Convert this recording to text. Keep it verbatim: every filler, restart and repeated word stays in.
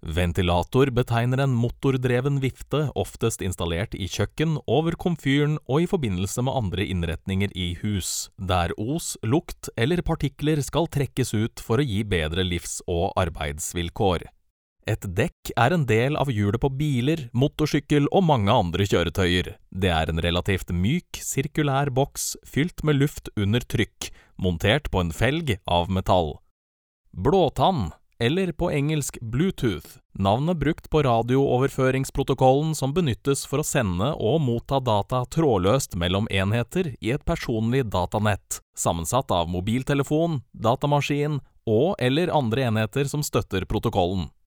Ventilator betegner en motordreven vifte oftest installert i kjøkken, over komfyren og i forbindelse med andre innretninger i hus, der os, lukt eller partikler skal trekkes ut for å gi bedre livs- og arbeidsvilkår. Et dekk er en del av hjulet på biler, motorsykkel og mange andre kjøretøyer. Det er en relativt myk, sirkulær boks fylt med luft under trykk, montert på en felg av metall. Blåtann, eller på engelsk Bluetooth, navnet brukt på radiooverføringsprotokollen som benyttes for å sende og motta data trådløst mellom enheter i et personlig datanett, sammensatt av mobiltelefon, datamaskin og eller andre enheter som støtter protokollen.